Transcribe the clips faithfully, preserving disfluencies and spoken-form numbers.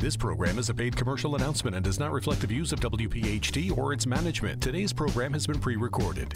This program is a paid commercial announcement and does not reflect the views of W P H T or its management. Today's program has been pre-recorded.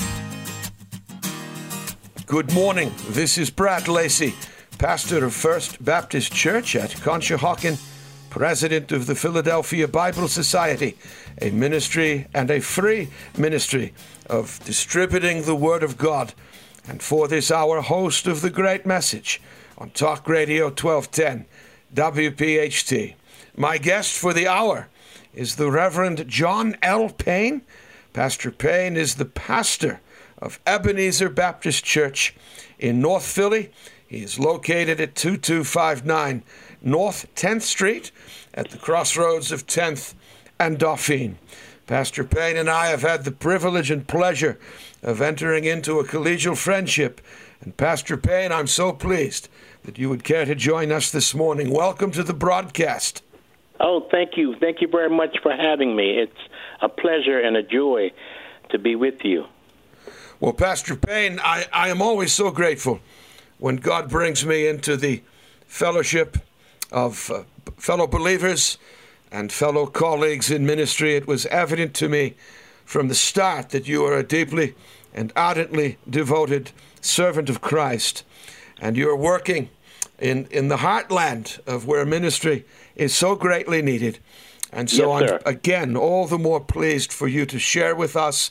Good morning. This is Brad Lacey, pastor of First Baptist Church at Conshohocken, president of the Philadelphia Bible Society, a ministry and a free ministry of distributing the Word of God. And for this hour, host of The Great Message on Talk Radio twelve ten, W P H T. My guest for the hour is the Reverend John L. Payne. Pastor Payne is the pastor of Ebenezer Baptist Church in North Philly. He is located at two two five nine North tenth Street at the crossroads of tenth and Dauphine. Pastor Payne and I have had the privilege and pleasure of entering into a collegial friendship. And Pastor Payne, I'm so pleased that you would care to join us this morning. Welcome to the broadcast. Oh, thank you. Thank you very much for having me. It's a pleasure and a joy to be with you. Well, Pastor Payne, I, I am always so grateful when God brings me into the fellowship of uh, fellow believers and fellow colleagues in ministry. It was evident to me from the start that you are a deeply and ardently devoted servant of Christ, and you are working in, in the heartland of where ministry is so greatly needed. And so yes, I'm, again, all the more pleased for you to share with us.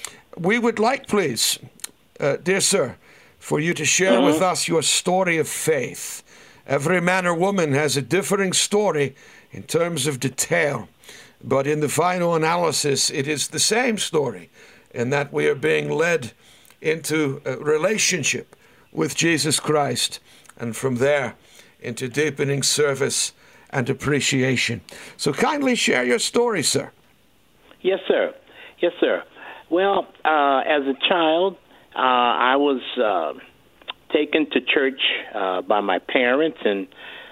We would like, please, uh, dear sir, for you to share mm-hmm. with us your story of faith. Every man or woman has a differing story in terms of detail, but in the final analysis, it is the same story in that we are being led into a relationship with Jesus Christ, and from there into deepening service and appreciation. So kindly share your story, sir. Yes, sir. Yes, sir. Well, uh, as a child, uh, I was uh, taken to church uh, by my parents, and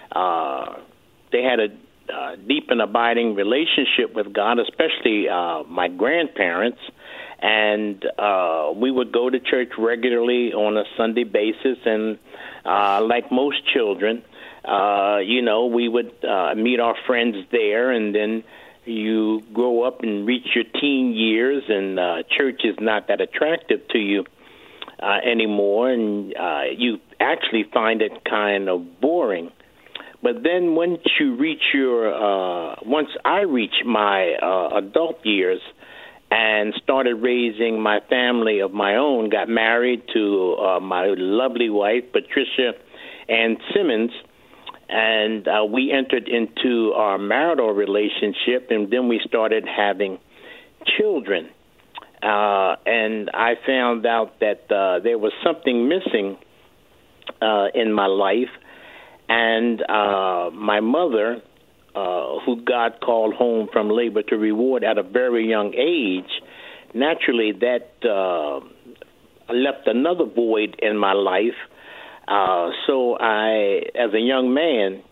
uh, they had a uh, deep and abiding relationship with God, especially uh, my grandparents. And uh, we would go to church regularly on a Sunday basis, and uh, like most children, uh, you know, we would uh, meet our friends there, and then you grow up and reach your teen years, and uh, church is not that attractive to you uh, anymore, and uh, you actually find it kind of boring. But then once you reach your, uh, once I reached my uh, adult years and started raising my family of my own, got married to uh, my lovely wife, Patricia Ann Simmons, and uh, we entered into our marital relationship, and then we started having children. Uh, and I found out that uh, there was something missing uh, in my life, and uh, my mother, uh, who God called home from labor to reward at a very young age, naturally that uh, left another void in my life. Uh, so I, as a young man,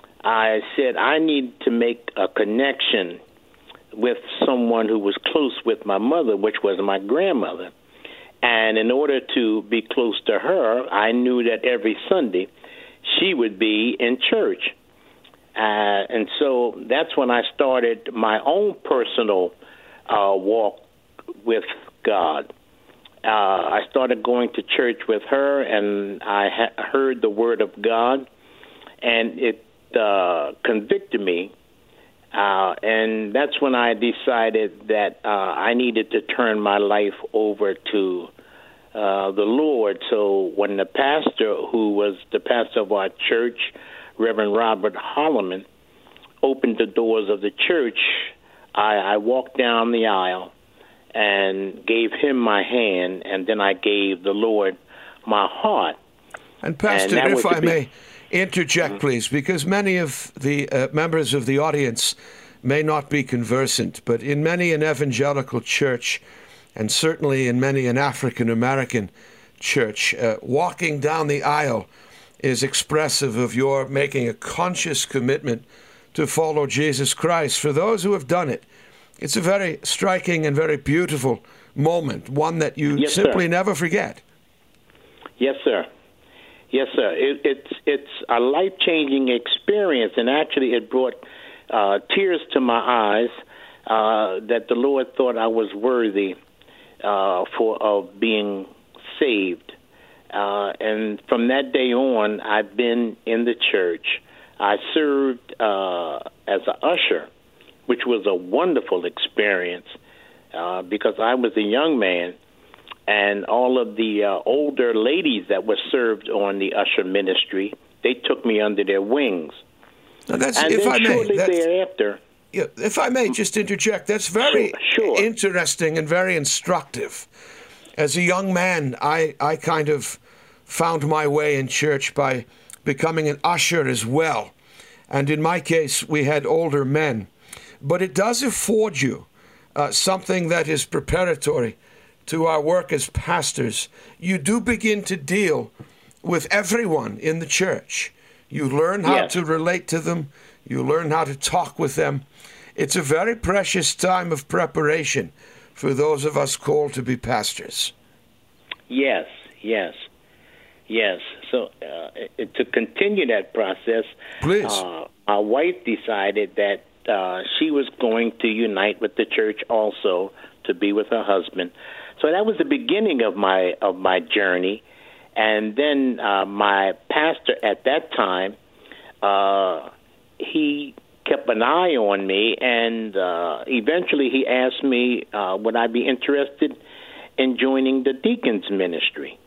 I said I need to make a connection with someone who was close with my mother, which was my grandmother. And in order to be close to her, I knew that every Sunday she would be in church. Uh, and so that's when I started my own personal uh, walk with God. Uh, I started going to church with her, and I ha- heard the Word of God, and it uh, convicted me. Uh, and that's when I decided that uh, I needed to turn my life over to uh, the Lord. So when the pastor, who was the pastor of our church, Reverend Robert Holloman, opened the doors of the church, I, I walked down the aisle and gave him my hand, and then I gave the Lord my heart. And Pastor, and if I may interject, mm-hmm. please, because many of the uh, members of the audience may not be conversant, but in many an evangelical church, and certainly in many an African-American church, uh, walking down the aisle is expressive of your making a conscious commitment to follow Jesus Christ. For those who have done it, it's a very striking and very beautiful moment, one that you yes, simply sir. never forget. Yes, sir. Yes, sir. It, it's it's a life-changing experience, and actually it brought uh, tears to my eyes uh, that the Lord thought I was worthy uh, for of being saved. Uh, and from that day on, I've been in the church. I served uh, as an usher, which was a wonderful experience uh, because I was a young man, and all of the uh, older ladies that were served on the usher ministry, they took me under their wings. Now that's, and if then I may, shortly that's, thereafter, yeah, if I may just interject, that's very sure, sure. interesting and very instructive. As a young man, I, I kind of found my way in church by becoming an usher as well. And in my case, we had older men. But it does afford you uh, something that is preparatory to our work as pastors. You do begin to deal with everyone in the church. You learn how yes. to relate to them. You learn how to talk with them. It's a very precious time of preparation for those of us called to be pastors. Yes, yes, yes. So uh, it, to continue that process, Please. Uh, my wife decided that uh, she was going to unite with the church also to be with her husband. So that was the beginning of my of my journey. And then uh, my pastor at that time, uh, he kept an eye on me, and uh, eventually he asked me, uh, would I be interested in joining the deacons ministry?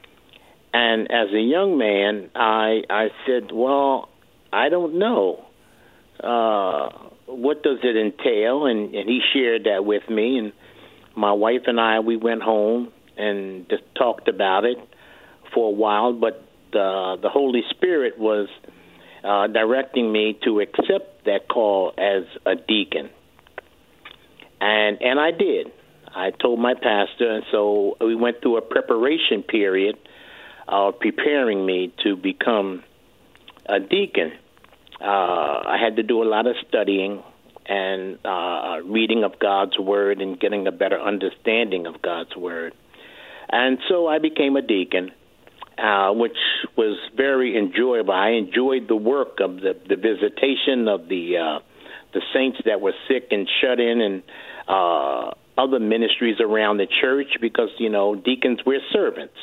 And as a young man, I I said, well, I don't know. Uh, what does it entail? And, and he shared that with me, and my wife and I, we went home and just talked about it for a while, but uh, the Holy Spirit was uh, directing me to accept that call as a deacon. And and I did. I told my pastor, and so we went through a preparation period of preparing me to become a deacon. Uh, I had to do a lot of studying and uh, reading of God's Word and getting a better understanding of God's Word. And so I became a deacon, uh, which was very enjoyable. I enjoyed the work of the, the visitation of the uh, the saints that were sick and shut in, and uh, other ministries around the church, because, you know, deacons, we're servants.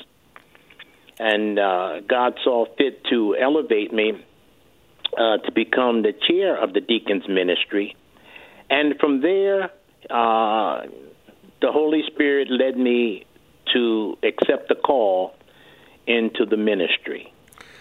And uh, God saw fit to elevate me uh, to become the chair of the deacons ministry. And from there, uh, the Holy Spirit led me to accept the call into the ministry.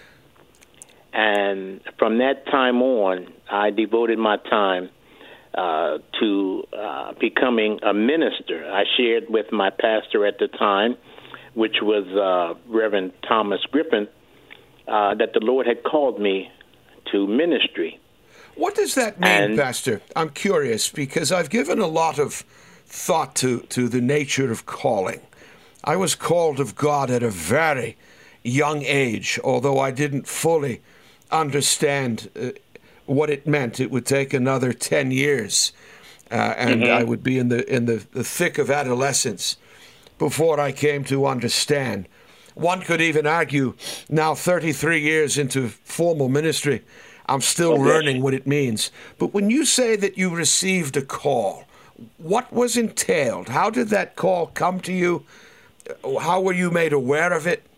And from that time on, I devoted my time uh, to uh, becoming a minister. I shared with my pastor at the time, which was uh, Reverend Thomas Griffin, uh, that the Lord had called me to ministry. What does that mean, and, Pastor? I'm curious, because I've given a lot of thought to, to the nature of calling. I was called of God at a very young age, although I didn't fully understand uh, what it meant. It would take another ten years, uh, and mm-hmm. I would be in the in the, the thick of adolescence before I came to understand. One could even argue, now thirty-three years into formal ministry, I'm still okay. learning what it means. But when you say that you received a call, what was entailed? How did that call come to you? How were you made aware of it?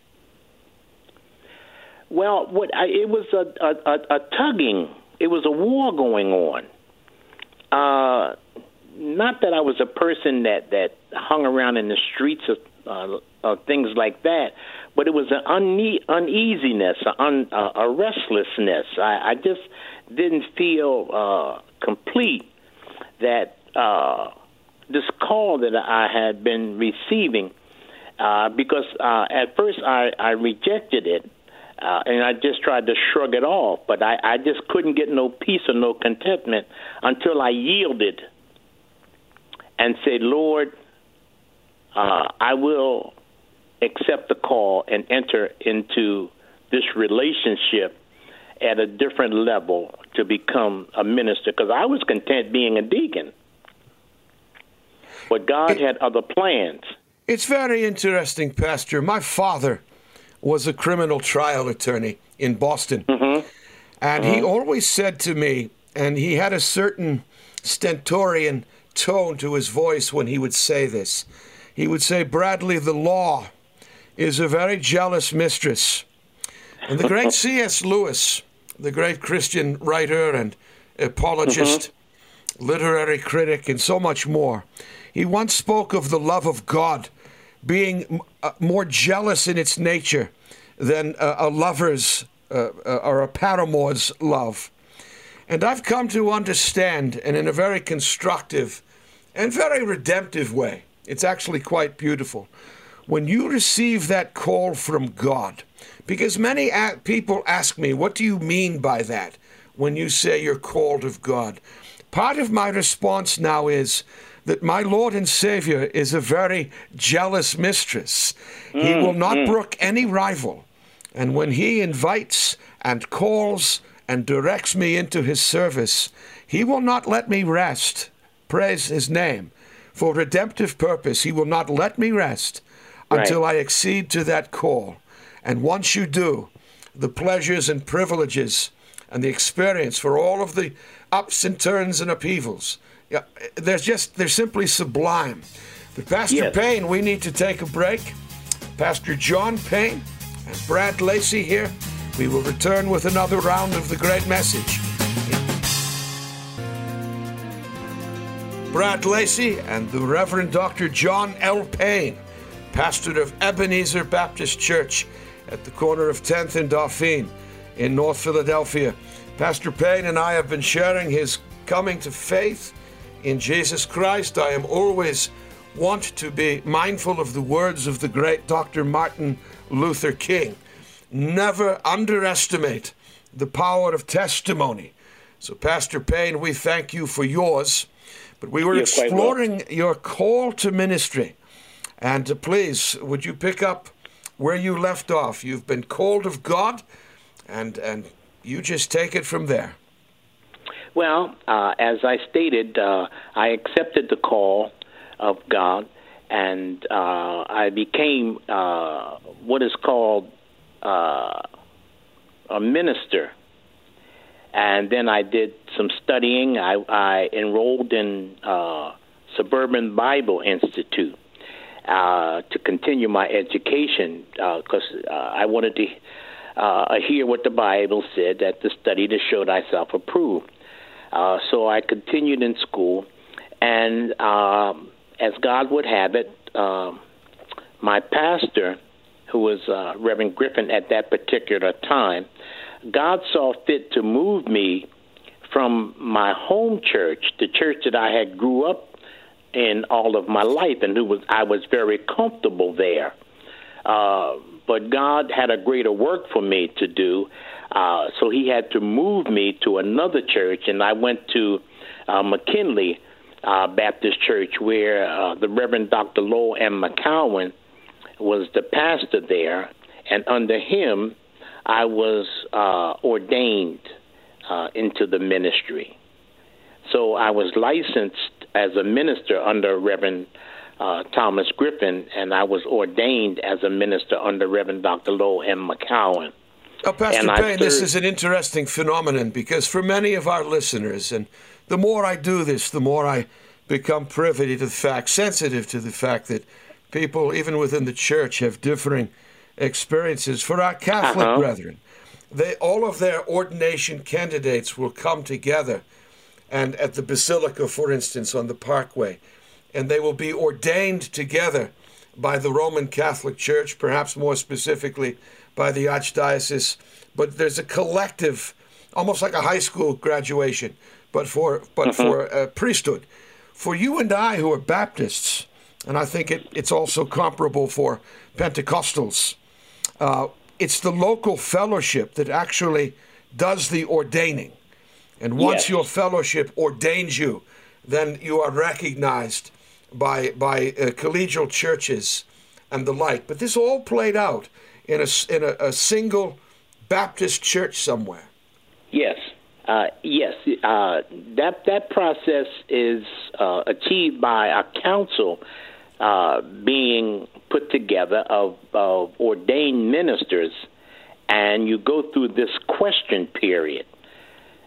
Well, what I, it was a, a, a tugging. It was a war going on. Uh, not that I was a person that, that hung around in the streets of uh, uh, things like that, but it was an une- uneasiness, a, un- uh, a restlessness. I, I just didn't feel uh, complete that uh, this call that I had been receiving, uh, because uh, at first I, I rejected it. Uh, and I just tried to shrug it off, but I, I just couldn't get no peace or no contentment until I yielded and said, Lord, uh, I will accept the call and enter into this relationship at a different level to become a minister, because I was content being a deacon. But God it, had other plans. It's very interesting, Pastor. My father was a criminal trial attorney in Boston. Mm-hmm. And mm-hmm. he always said to me and he had a certain stentorian tone to his voice when he would say this. He would say, "Bradley, the law is a very jealous mistress." And the great C S Lewis, the great Christian writer and apologist, mm-hmm. literary critic, and so much more, he once spoke of the love of God being more jealous in its nature than a, a lover's uh, or a paramour's love. And I've come to understand, and in a very constructive and very redemptive way, it's actually quite beautiful, when you receive that call from God, because many a- people ask me, what do you mean by that when you say you're called of God? Part of my response now is that my Lord and Savior is a very jealous mistress. Mm, he will not mm. brook any rival. And when he invites and calls and directs me into his service, he will not let me rest. Praise his name. For redemptive purpose, he will not let me rest right. until I accede to that call. And once you do, the pleasures and privileges and the experience for all of the ups and turns and upheavals, yeah, they're just, they're simply sublime. But Pastor yes. Payne, we need to take a break. Pastor John Payne and Brad Lacey here. We will return with another round of the great message. Brad Lacey and the Reverend Doctor John L. Payne, pastor of Ebenezer Baptist Church at the corner of tenth and Dauphine in North Philadelphia. Pastor Payne and I have been sharing his coming to faith in Jesus Christ. I am always want to be mindful of the words of the great Doctor Martin Luther King. Never underestimate the power of testimony. So, Pastor Payne, we thank you for yours. But we were You're exploring your call to ministry. And uh, please, would you pick up where you left off? You've been called of God, and and you just take it from there. Well, uh, as I stated, uh, I accepted the call of God, and uh, I became uh, what is called uh, a minister. And then I did some studying. I, I enrolled in uh, Suburban Bible Institute uh, to continue my education because uh, uh, I wanted to uh, hear what the Bible said, that the study to show thyself approved. Uh, so I continued in school, and um, as God would have it, uh, my pastor, who was uh, Reverend Griffin at that particular time, God saw fit to move me from my home church, the church that I had grew up in all of my life, and who was I was very comfortable there. Uh, but God had a greater work for me to do, uh, so he had to move me to another church, and I went to uh, McKinley uh, Baptist Church, where uh, the Reverend Doctor Lowell M. McCowan was the pastor there, and under him, I was uh, ordained uh, into the ministry. So I was licensed as a minister under Reverend uh, Thomas Griffin, and I was ordained as a minister under Reverend Doctor Lowell M. McCowan. Oh, Pastor Payne, this is an interesting phenomenon, because for many of our listeners, and the more I do this, the more I become privy to the fact, sensitive to the fact that people, even within the church, have differing experiences. For our Catholic uh-huh. brethren, they all of their ordination candidates will come together, and at the Basilica, for instance, on the Parkway, and they will be ordained together by the Roman Catholic Church, perhaps more specifically by the Archdiocese. But there's a collective, almost like a high school graduation, but for but uh-huh. for uh, priesthood. For you and I, who are Baptists, and I think it, it's also comparable for Pentecostals, Uh, it's the local fellowship that actually does the ordaining. And once yes. your fellowship ordains you, then you are recognized by by uh, collegial churches and the like. But this all played out in a, in a, a single Baptist church somewhere. Yes. Uh, yes. Uh, that, that process is uh, achieved by a council uh, being put together of, of ordained ministers, and you go through this question period.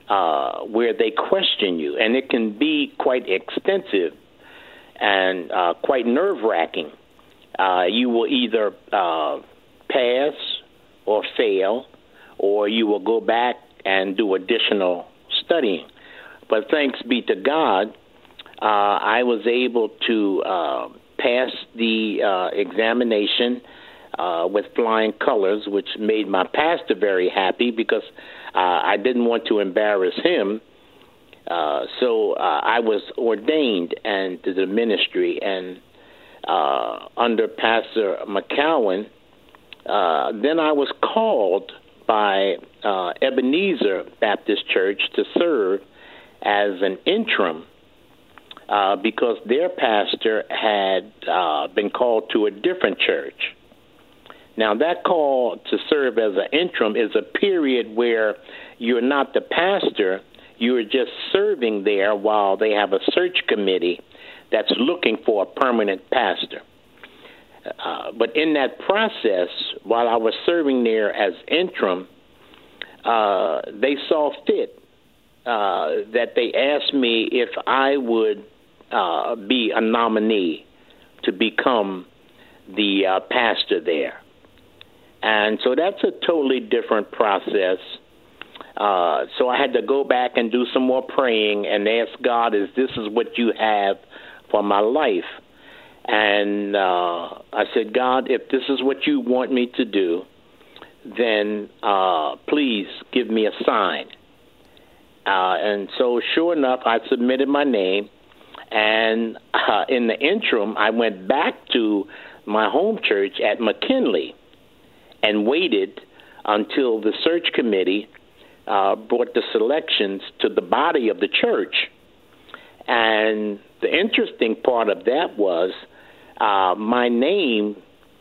uh, where they question you, and it can be quite extensive and uh, quite nerve-wracking. Uh, you will either uh, pass or fail, or you will go back and do additional studying. But thanks be to God, uh, I was able to uh, pass the uh, examination uh, with flying colors, which made my pastor very happy because uh, I didn't want to embarrass him. Uh, so uh, I was ordained into the ministry, and uh, under Pastor McCowan, uh, then I was called by uh, Ebenezer Baptist Church to serve as an interim uh, because their pastor had uh, been called to a different church. Now, that call to serve as an interim is a period where you're not the pastor, you're just serving there while they have a search committee that's looking for a permanent pastor. Uh, but in that process, while I was serving there as interim, uh, they saw fit uh, that they asked me if I would uh, be a nominee to become the uh, pastor there. And so that's a totally different process. Uh, so I had to go back and do some more praying and ask God, is this is what you have for my life? And uh, I said, God, if this is what you want me to do, then uh, please give me a sign. Uh, and so sure enough, I submitted my name. And uh, in the interim, I went back to my home church at McKinley and waited until the search committee uh, brought the selections to the body of the church. And the interesting part of that was uh, my name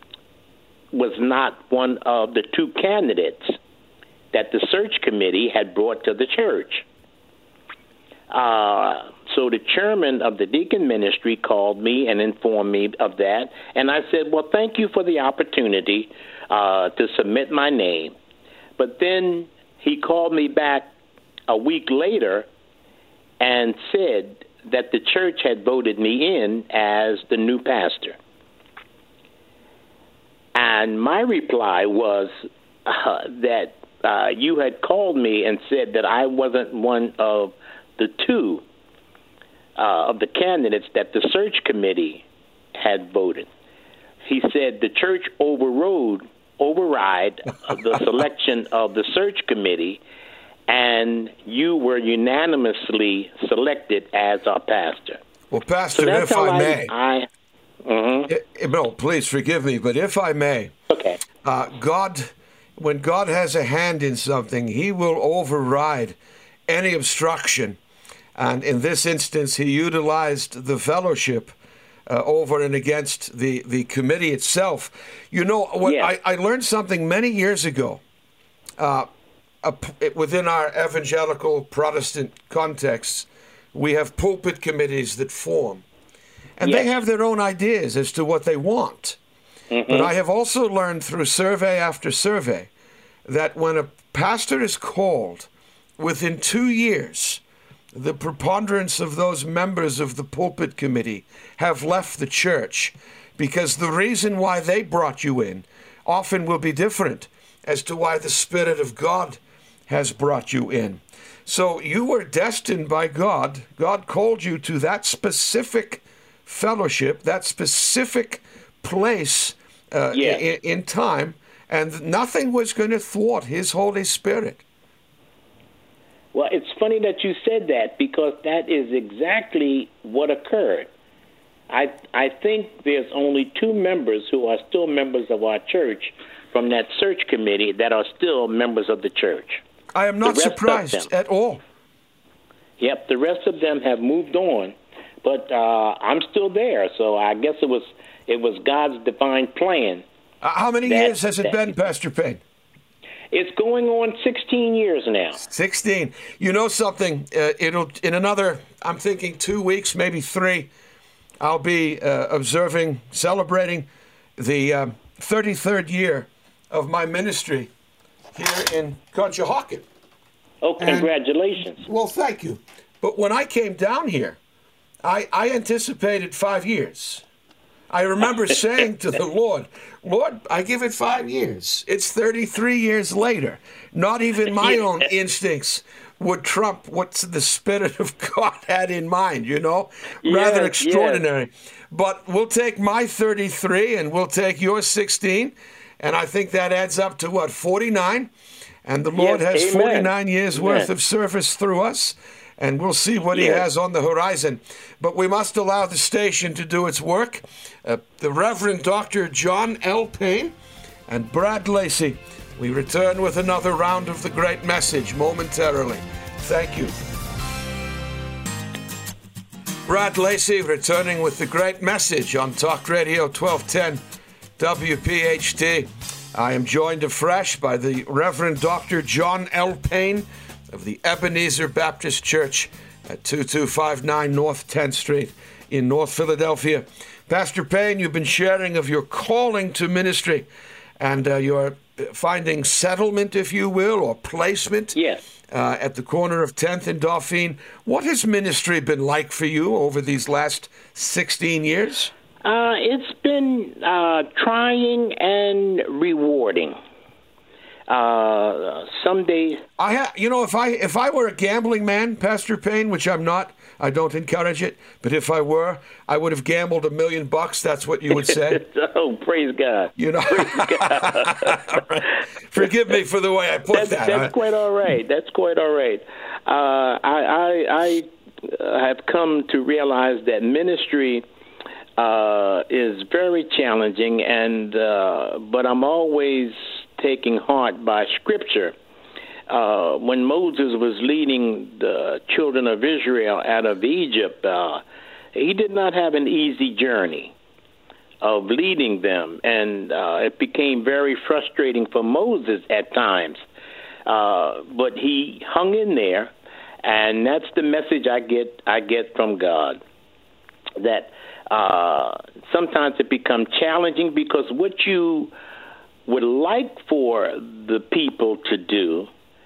was not one of the two candidates that the search committee had brought to the church. Uh, so the chairman of the deacon ministry called me and informed me of that. And I said, well, thank you for the opportunity uh, to submit my name. But then he called me back a week later and said that the church had voted me in as the new pastor. And my reply was uh, that uh, you had called me and said that I wasn't one of the two uh, of the candidates that the search committee had voted. He said the church overrode, override the selection of the search committee, and you were unanimously selected as our pastor. Well, Pastor, so if I, I may, I, mm-hmm. it, no, please forgive me, but if I may, okay. uh, God, when God has a hand in something, He will override any obstruction. And in this instance, He utilized the fellowship uh, over and against the, the committee itself. You know, what, yes. I, I learned something many years ago uh, uh, within our evangelical Protestant contexts. We have pulpit committees that form, and yes. they have their own ideas as to what they want. Mm-hmm. But I have also learned through survey after survey that when a pastor is called, within two years, the preponderance of those members of the pulpit committee have left the church, because the reason why they brought you in often will be different as to why the Spirit of God has brought you in. So you were destined by God. God called you to that specific fellowship, that specific place uh, yeah. in, in time, and nothing was going to thwart His Holy Spirit. Well, it's funny that you said that, because that is exactly what occurred. I I think there's only two members who are still members of our church from that search committee that are still members of the church. I am not surprised at all. Yep, the rest of them have moved on, but uh, I'm still there. So I guess it was it was God's divine plan. Uh, how many that, years has it that, been, Pastor Payne? It's going on sixteen years now. sixteen. You know something? Uh, it'll in another, I'm thinking two weeks, maybe three, I'll be uh, observing, celebrating the um, thirty-third year of my ministry here in Conshohocken. Oh, congratulations. And, well, thank you. But when I came down here, I, I anticipated five years. I remember saying to the Lord, Lord, I give it five years. It's thirty-three years later. Not even my Yeah. own instincts would trump what the Spirit of God had in mind, you know? Rather Yes, extraordinary. But we'll take my thirty-three and we'll take your sixteen, and I think that adds up to, what, forty-nine? And the Lord Yes, has amen. forty-nine years Amen. worth of service through us, and we'll see what he Yes. has on the horizon. But we must allow the station to do its work. Uh, the Reverend Doctor John L. Payne and Brad Lacey. We return with another round of the great message momentarily. Thank you. Brad Lacey returning with the great message on Talk Radio twelve ten W P H T. I am joined afresh by the Reverend Doctor John L. Payne of the Ebenezer Baptist Church at twenty-two fifty-nine North tenth Street in North Philadelphia. Pastor Payne, you've been sharing of your calling to ministry and uh, your finding settlement, if you will, or placement Yes. uh, at the corner of tenth and Dauphine. What has ministry been like for you over these last sixteen years? Uh, it's been uh, trying and rewarding. Uh, some days, I ha- you know, if I if I were a gambling man, Pastor Payne, which I'm not, I don't encourage it, but if I were, I would have gambled a million bucks. That's what you would say. oh, praise God. You know, forgive me for the way I put That's, that. that's I- quite all right. That's quite all right. Uh, I, I, I uh, have come to realize that ministry uh, is very challenging, and uh, but I'm always taking heart by Scripture. Uh, when Moses was leading the children of Israel out of Egypt, uh, he did not have an easy journey of leading them, and uh, it became very frustrating for Moses at times. Uh, but he hung in there, and that's the message I get. I get from God, that uh, sometimes it becomes challenging because what you would like for the people to do,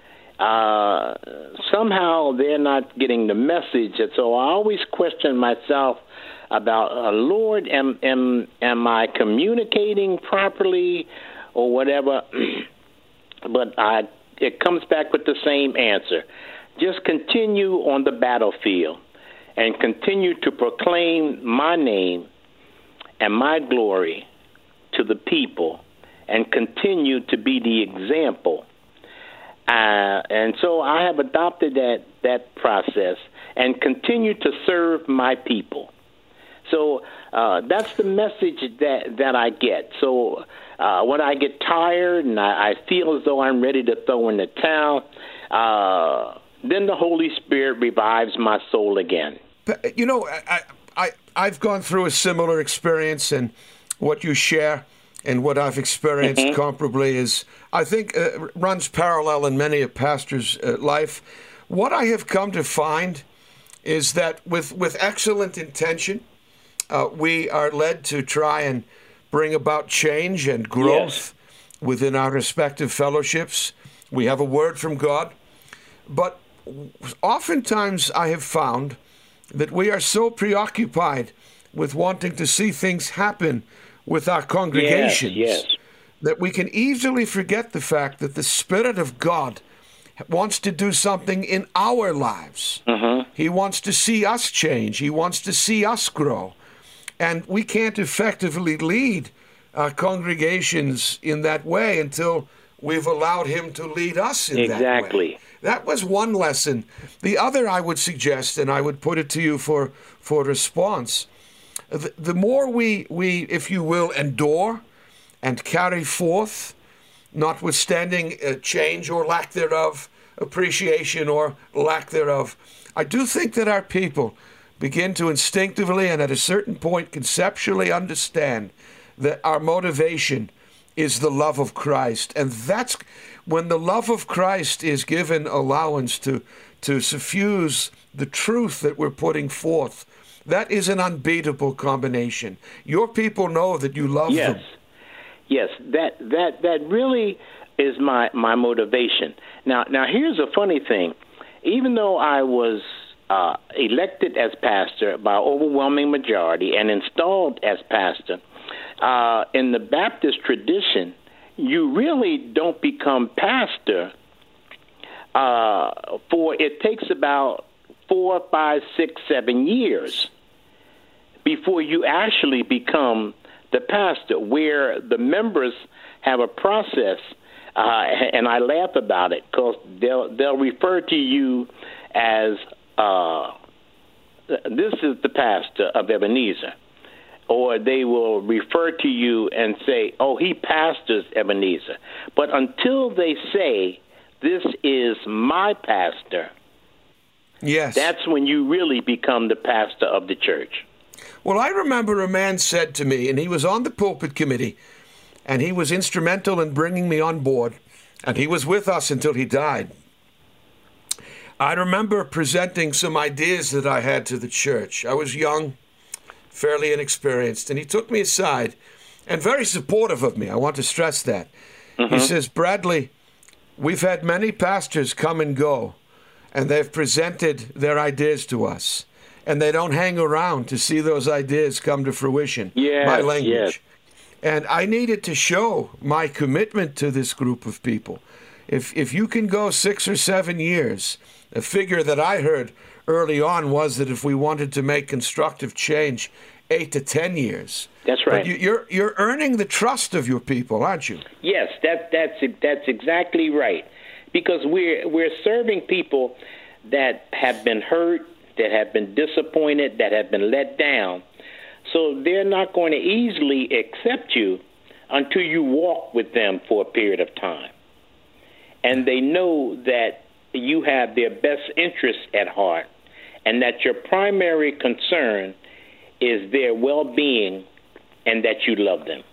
uh, somehow they're not getting the message. And so I always question myself about, uh, Lord, am, am, am I communicating properly or whatever? But I, it comes back with the same answer. Just continue on the battlefield and continue to proclaim my name and my glory to the people, and continue to be the example. Uh, and so I have adopted that, that process and continue to serve my people. So uh, that's the message that, that I get. So uh, when I get tired and I, I feel as though I'm ready to throw in the towel, uh, then the Holy Spirit revives my soul again. You know, I, I, I've gone through a similar experience, and what you share and what I've experienced mm-hmm. comparably is, I think, uh, runs parallel in many a pastor's uh, life. What I have come to find is that with, with excellent intention, uh, we are led to try and bring about change and growth yes. within our respective fellowships. We have a word from God. But oftentimes I have found that we are so preoccupied with wanting to see things happen with our congregations yes, yes. that we can easily forget the fact that the Spirit of God wants to do something in our lives. Mm-hmm. He wants to see us change. He wants to see us grow. And we can't effectively lead our congregations in that way until we've allowed Him to lead us in exactly. that way. That was one lesson. The other I would suggest, and I would put it to you for, for response, the, the more we, we, if you will, endure and carry forth, notwithstanding uh, change or lack thereof, appreciation or lack thereof, I do think that our people begin to instinctively and at a certain point conceptually understand that our motivation is the love of Christ. And that's when the love of Christ is given allowance to, to suffuse the truth that we're putting forth. That is an unbeatable combination. Your people know that you love yes. them. Yes, that that that really is my, my motivation. Now, now here's a funny thing. Even though I was uh, elected as pastor by overwhelming majority and installed as pastor, uh, in the Baptist tradition, you really don't become pastor uh, for, it takes about four, five, six, seven years before you actually become the pastor, where the members have a process, uh, and I laugh about it because they'll they'll refer to you as uh, this is the pastor of Ebenezer, or they will refer to you and say, "Oh, he pastors Ebenezer." But until they say, "This is my pastor," yes, that's when you really become the pastor of the church. Well, I remember a man said to me, and he was on the pulpit committee, and he was instrumental in bringing me on board, and he was with us until he died. I remember presenting some ideas that I had to the church. I was young, fairly inexperienced, and he took me aside, and very supportive of me. I want to stress that. Mm-hmm. He says, "Bradley, we've had many pastors come and go, and they've presented their ideas to us. And they don't hang around to see those ideas come to fruition." Yes, my language. Yes. And I needed to show my commitment to this group of people. If if you can go six or seven years, a figure that I heard early on was that if we wanted to make constructive change, eight to ten years. That's right. But you, you're you're earning the trust of your people, aren't you? Yes, that that's that's exactly right. Because we're we're serving people that have been hurt, that have been disappointed, that have been let down. So they're not going to easily accept you until you walk with them for a period of time. And they know that you have their best interests at heart and that your primary concern is their well-being and that you love them.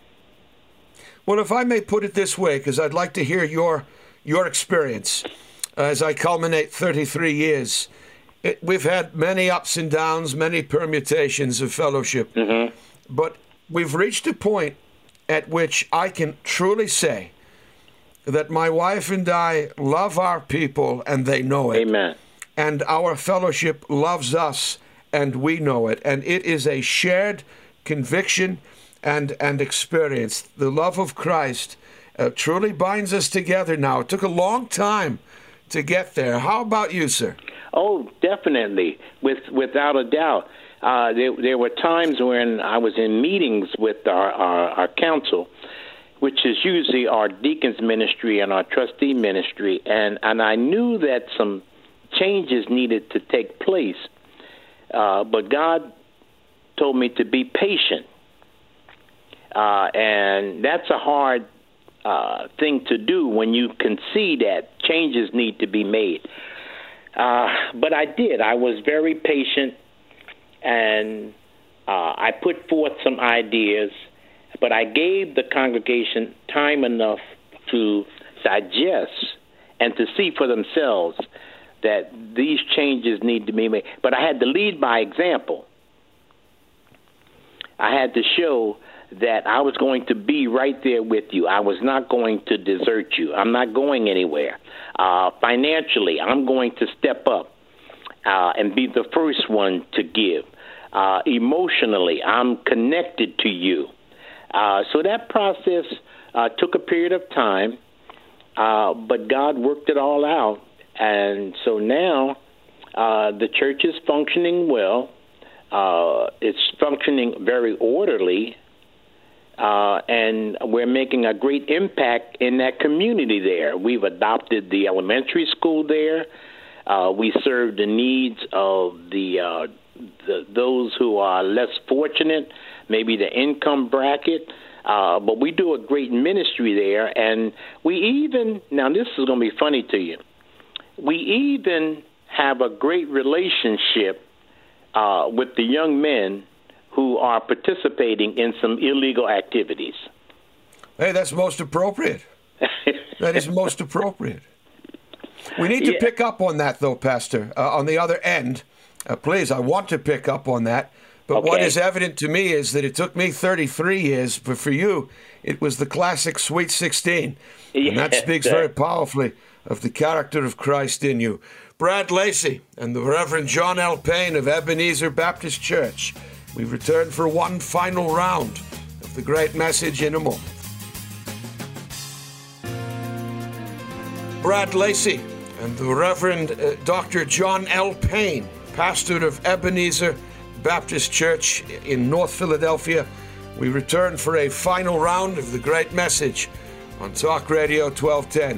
Well, if I may put it this way, because I'd like to hear your your experience as I culminate thirty-three years. It, we've had many ups and downs, many permutations of fellowship, mm-hmm. but we've reached a point at which I can truly say that my wife and I love our people and they know it. Amen. And our fellowship loves us and we know it. And it is a shared conviction and, and experience. The love of Christ uh, truly binds us together now. It took a long time to get there. How about you, sir? Oh, definitely, with without a doubt. Uh, there, there were times when I was in meetings with our, our, our council, which is usually our deacons ministry and our trustee ministry, and, and I knew that some changes needed to take place, uh, but God told me to be patient, uh, and that's a hard uh, thing to do when you can see that changes need to be made. Uh, but I did. I was very patient, and uh, I put forth some ideas, but I gave the congregation time enough to digest and to see for themselves that these changes need to be made. But I had to lead by example. I had to show that I was going to be right there with you. I was not going to desert you. I'm not going anywhere. Uh, financially, I'm going to step up uh, and be the first one to give. Uh, emotionally, I'm connected to you. Uh, so that process uh, took a period of time, uh, but God worked it all out. And so now uh, the church is functioning well. Uh, it's functioning very orderly. Uh, and we're making a great impact in that community there. We've adopted the elementary school there. Uh, we serve the needs of the, uh, the those who are less fortunate, maybe the income bracket. Uh, but we do a great ministry there. And we even, now this is going to be funny to you, we even have a great relationship uh, with the young men who are participating in some illegal activities. Hey, that's most appropriate. That is most appropriate. We need to yeah. pick up on that, though, Pastor. Uh, on the other end, uh, please, I want to pick up on that. But okay. what is evident to me is that it took me thirty-three years, but for you, it was the classic Sweet sixteen. And that Yes, speaks sir. very powerfully of the character of Christ in you. Brad Lacey and the Reverend John L. Payne of Ebenezer Baptist Church. We return for one final round of the great message in a moment. Brad Lacey and the Reverend uh, Doctor John L. Payne, pastor of Ebenezer Baptist Church in North Philadelphia. We return for a final round of the great message on Talk Radio twelve ten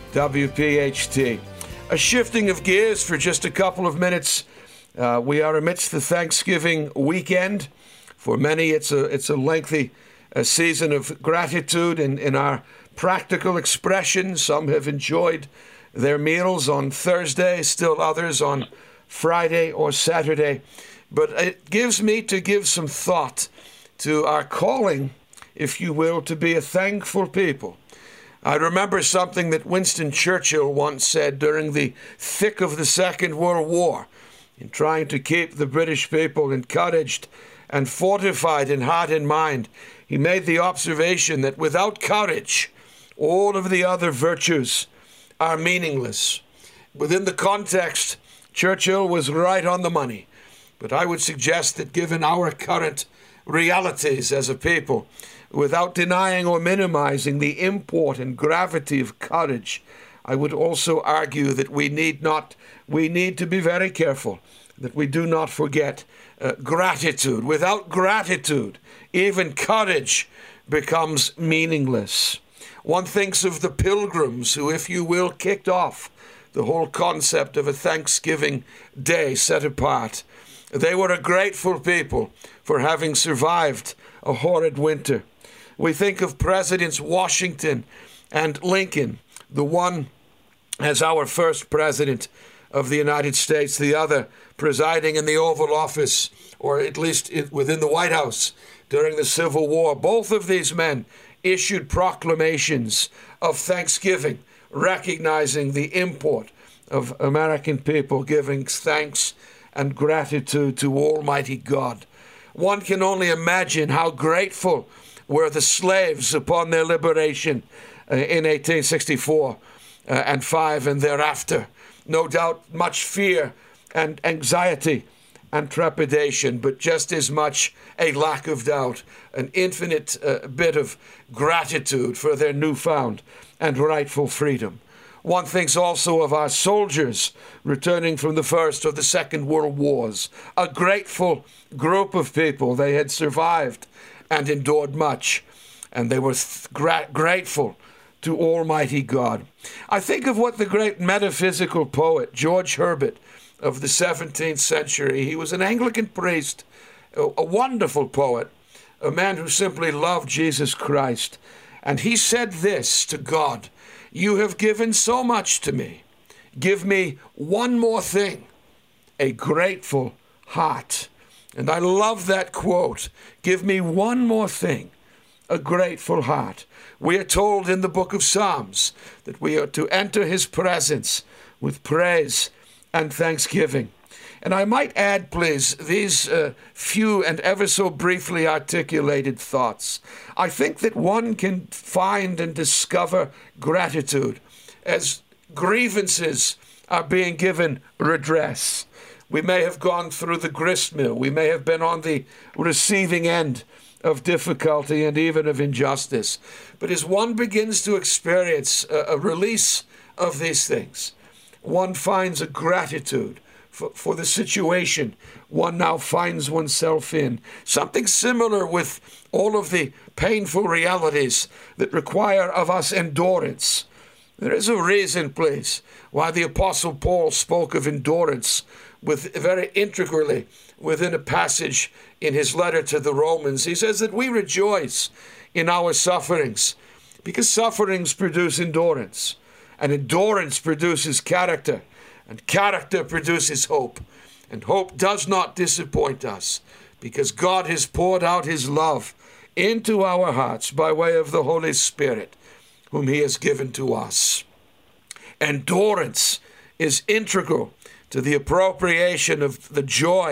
W P H T. A shifting of gears for just a couple of minutes. Uh, we are amidst the Thanksgiving weekend. For many, it's a it's a lengthy uh, season of gratitude in, in our practical expression. Some have enjoyed their meals on Thursday, still others on Friday or Saturday. But it gives me to give some thought to our calling, if you will, to be a thankful people. I remember something that Winston Churchill once said during the thick of the Second World War, in trying to keep the British people encouraged and fortified in heart and mind. He made the observation that without courage, all of the other virtues are meaningless. Within the context, Churchill was right on the money. But I would suggest that given our current realities as a people, without denying or minimizing the import and gravity of courage, I would also argue that we need not, we need to be very careful that we do not forget uh, gratitude. Without gratitude, even courage becomes meaningless. One thinks of the Pilgrims who, if you will, kicked off the whole concept of a Thanksgiving day set apart. They were a grateful people for having survived a horrid winter. We think of Presidents Washington and Lincoln, the one as our first president of the United States, the other presiding in the Oval Office, or at least within the White House during the Civil War. Both of these men issued proclamations of thanksgiving, recognizing the import of American people giving thanks and gratitude to Almighty God. One can only imagine how grateful were the slaves upon their liberation uh, in eighteen sixty-four uh, and five and thereafter. No doubt much fear and anxiety and trepidation, but just as much a lack of doubt, an infinite uh, bit of gratitude for their newfound and rightful freedom. One thinks also of our soldiers returning from the First or the Second World Wars, a grateful group of people. They had survived and endured much, and they were th- gra- grateful to Almighty God. I think of what the great metaphysical poet George Herbert of the seventeenth century, he was an Anglican priest, a, a wonderful poet, a man who simply loved Jesus Christ. And he said this to God: "You have given so much to me. Give me one more thing, a grateful heart." And I love that quote. Give me one more thing, a grateful heart. We are told in the book of Psalms that we are to enter his presence with praise and thanksgiving. And I might add, please, these uh, few and ever so briefly articulated thoughts. I think that one can find and discover gratitude as grievances are being given redress. We may have gone through the grist mill. We may have been on the receiving end of difficulty and even of injustice. But as one begins to experience a, a release of these things, one finds a gratitude for, for the situation one now finds oneself in. Something similar with all of the painful realities that require of us endurance. There is a reason, please, why the Apostle Paul spoke of endurance with very integrally within a passage in his letter to the Romans. He says that we rejoice in our sufferings because sufferings produce endurance, and endurance produces character, and character produces hope, and hope does not disappoint us because God has poured out his love into our hearts by way of the Holy Spirit, whom he has given to us. Endurance is integral to the appropriation of the joy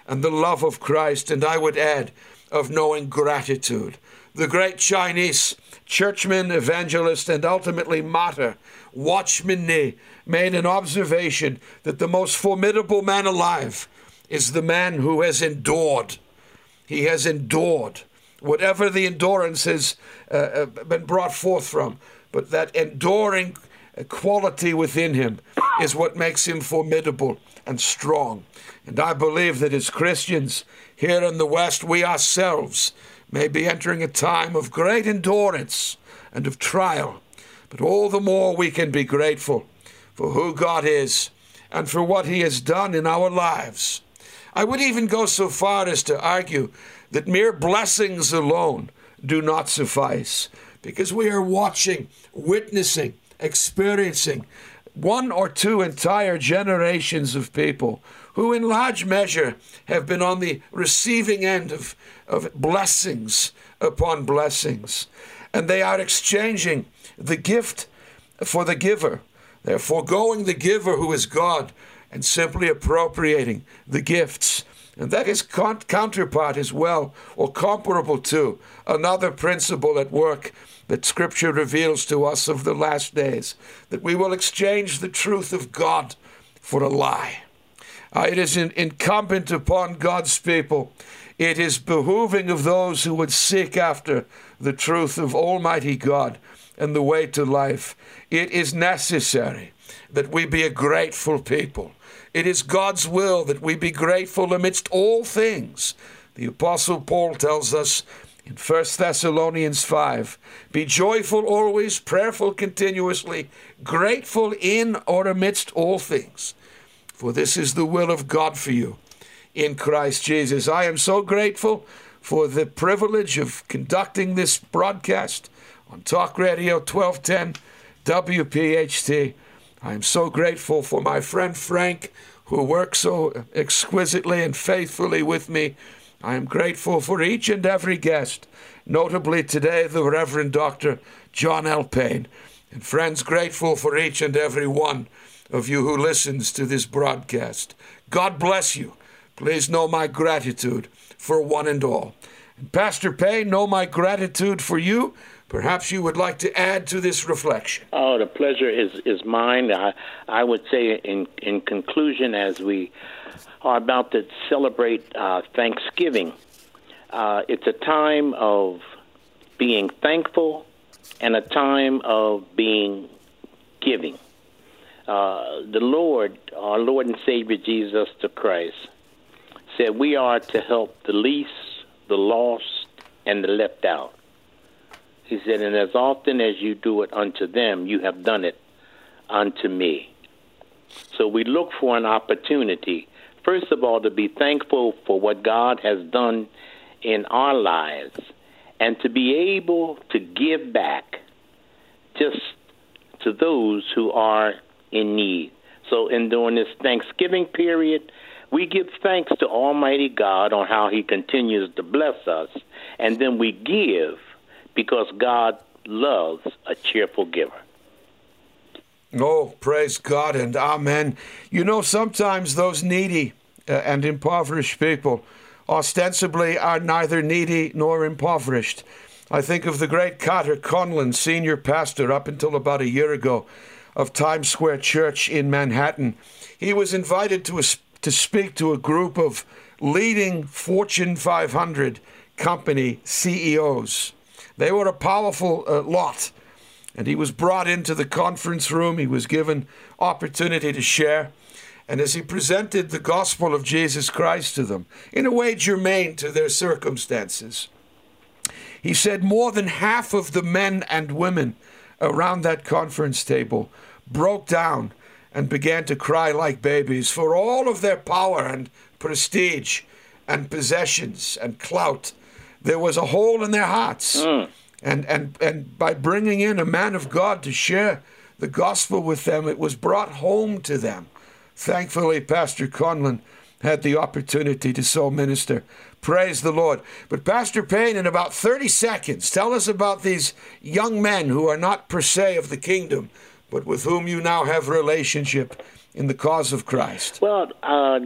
and the love of Christ, and I would add, of knowing gratitude. The great Chinese churchman, evangelist, and ultimately martyr, Watchman Nee, made an observation that the most formidable man alive is the man who has endured. He has endured, whatever the endurance has uh, been brought forth from, but that enduring quality within him is what makes him formidable and strong. And I believe that as Christians here in the West, we ourselves may be entering a time of great endurance and of trial, but all the more we can be grateful for who God is and for what he has done in our lives. I would even go so far as to argue that mere blessings alone do not suffice, because we are watching, witnessing, experiencing one or two entire generations of people who in large measure have been on the receiving end of, of blessings upon blessings. And they are exchanging the gift for the giver. They're foregoing the giver who is God and simply appropriating the gifts. And that is con- counterpart as well, or comparable to, another principle at work that Scripture reveals to us of the last days, that we will exchange the truth of God for a lie. Uh, it is in, incumbent upon God's people, it is behooving of those who would seek after the truth of Almighty God and the way to life. It is necessary that we be a grateful people. It is God's will that we be grateful amidst all things. The Apostle Paul tells us in First Thessalonians five, be joyful always, prayerful continuously, grateful in or amidst all things. For this is the will of God for you in Christ Jesus. I am so grateful for the privilege of conducting this broadcast on Talk Radio twelve ten W P H T. I am so grateful for my friend Frank, who works so exquisitely and faithfully with me. I am grateful for each and every guest, notably today the Reverend Doctor John L. Payne. And friends, grateful for each and every one of you who listens to this broadcast. God bless you. Please know my gratitude for one and all. And Pastor Payne, know my gratitude for you. Perhaps you would like to add to this reflection. Oh, the pleasure is, is mine. I, I would say in, in conclusion, as we are about to celebrate uh, Thanksgiving, uh, it's a time of being thankful and a time of being giving. Uh, the Lord, our Lord and Savior Jesus the Christ, said we are to help the least, the lost, and the left out. He said, and as often as you do it unto them, you have done it unto me. So we look for an opportunity, first of all, to be thankful for what God has done in our lives and to be able to give back just to those who are in need. So in during this Thanksgiving period, we give thanks to Almighty God on how he continues to bless us, and then we give because God loves a cheerful giver. Oh, praise God and amen. You know, sometimes those needy uh, and impoverished people ostensibly are neither needy nor impoverished. I think of the great Carter Conlon, senior pastor up until about a year ago of Times Square Church in Manhattan. He was invited to, a, to speak to a group of leading Fortune five hundred company C E Os. They were a powerful uh, lot, and he was brought into the conference room. He was given opportunity to share, and as he presented the gospel of Jesus Christ to them, in a way germane to their circumstances, he said more than half of the men and women around that conference table broke down and began to cry like babies for all of their power and prestige and possessions and clout. There was a hole in their hearts. Mm. And, and, and by bringing in a man of God to share the gospel with them, it was brought home to them. Thankfully, Pastor Conlon had the opportunity to so minister. Praise the Lord. But Pastor Payne, in about thirty seconds, tell us about these young men who are not per se of the kingdom, but with whom you now have relationship in the cause of Christ. Well, uh,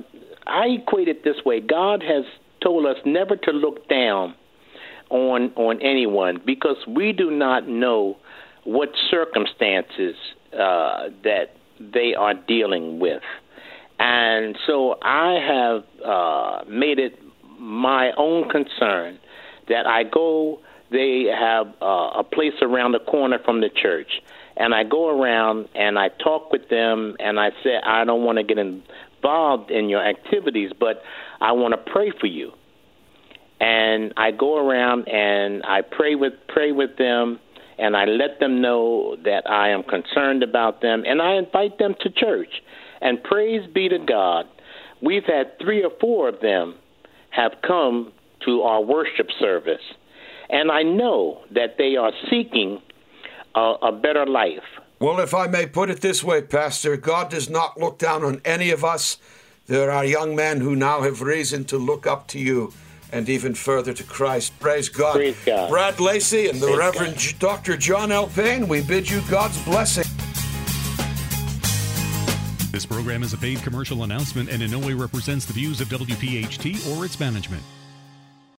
I equate it this way. God has told us never to look down on on anyone because we do not know what circumstances uh, that they are dealing with. And so I have uh, made it my own concern that I go, they have uh, a place around the corner from the church, and I go around and I talk with them, and I say, I don't want to get involved in your activities, but I want to pray for you. And I go around and I pray with pray with them, and I let them know that I am concerned about them, and I invite them to church. And praise be to God, we've had three or four of them have come to our worship service. And I know that they are seeking a, a better life. Well, if I may put it this way, Pastor, God does not look down on any of us. There are young men who now have reason to look up to you and even further to Christ. Praise God. Praise God. Brad Lacey and the Praise Reverend God. Doctor John L. Payne, we bid you God's blessing. This program is a paid commercial announcement and in no way represents the views of W P H T or its management.